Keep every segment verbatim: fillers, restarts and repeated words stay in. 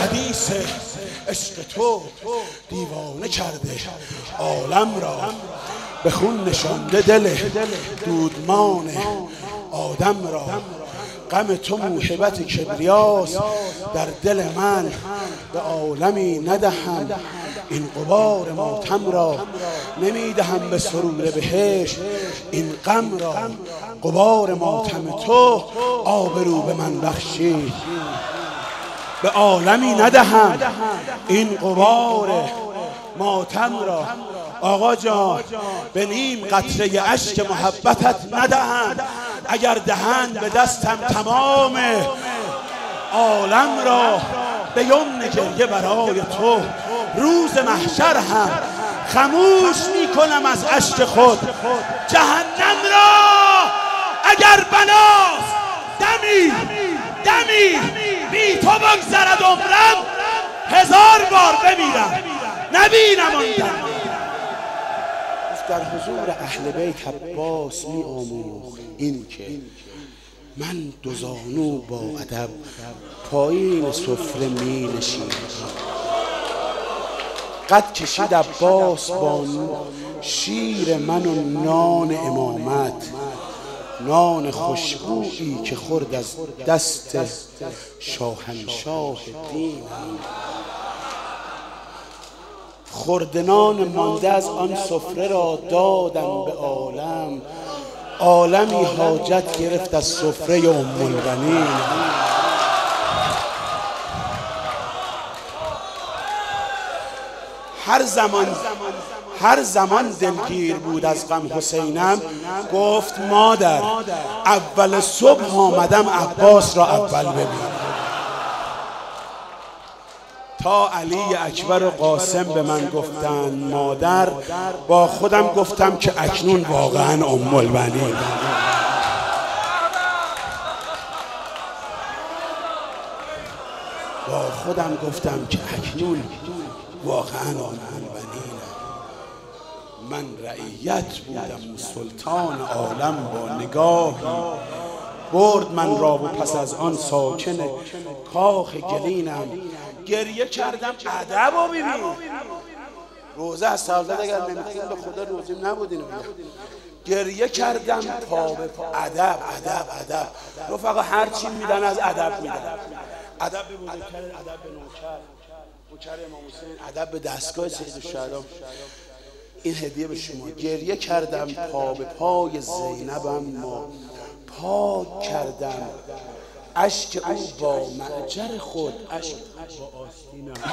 حدیث عشق تو دیوانه کرده عالم را، به خون نشانده دل دودمان آدم را. غم تو موهبت کبریاست در دل من، به عالمی ندهم این غبار ماتم را. نمیدهم به سرور بهشت این غم را، غبار ماتم تو آبرو به من بخشید. به عالمی ندهم این غبار ماتم را. آقا جان به نیم قطره اشک محبتت ندهند، اگر دهند به دستم تمام عالم را. به یمن گریه برای تو روز محشر هم خموش می کنم از اشک خود جهنم را. اگر بناست دمی دمی بی تو بگذرد عمرم، هزار بار بمیرم نبینم آن دم. در حضور اهل بیت عباس می آموخت این که من دوزانو با ادب پایین سفره می نشینم. قد کشید عباس با شیر من و نان امامت، نان خوشبویی که خورد از دست شاهنشاه دین. خوردنان مانده از آن سفره را دادم به عالم، عالمی حاجت گرفت از سفره ام البنین. هر زمان هر زمان دلگیر بود از غم حسینم، گفت مادر اول صبح آمدم عباس را اول ببینم. تا علی اکبر و قاسم به من گفتند مادر، با خودم گفتم که اکنون واقعا ام البنین. با خودم گفتم که اکنون واقعا ام البنین. من رعیت بودم سلطان عالم، با نگاهی برد من را و پس از آن ساکن کاخ گلینم. گریه کردم ادب رو ببین. روزه از سالزد اگر نمیخونیم به خدا روزیم نبودین. گریه کردم پا به پا. ادب ادب ادب. رفقا هر چی میدن از ادب میدن. ادب به بزرگتر، ادب به نوکر، نوکر امام حسین، ادب به دستگاه سید الشهدا. این هدیه به شما. گریه کردم پا به پای زینبم ما پاک کردم، اشک او با معجر خود اشک با آستینم.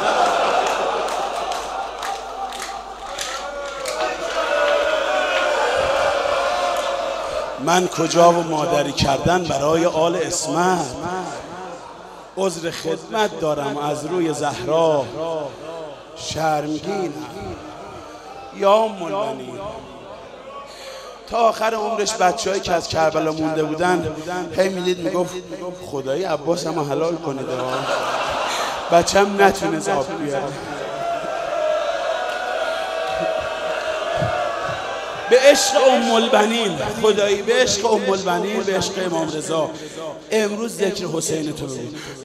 من کجا و مادری کردن برای آل اسمت، عذر خدمت دارم از روی زهرا شرمگینم. یا ام البنین تا آخر عمرش بچه‌هایی که از کربلا مونده بودن هی میدید میگفت خدایی عباس هم حلال کنه دا بچه‌م نتونه زاب بیاره. به عشق ام البنین، خدایی به عشق ام البنین، به عشق امام رضا امروز ذکر حسین تو بگو.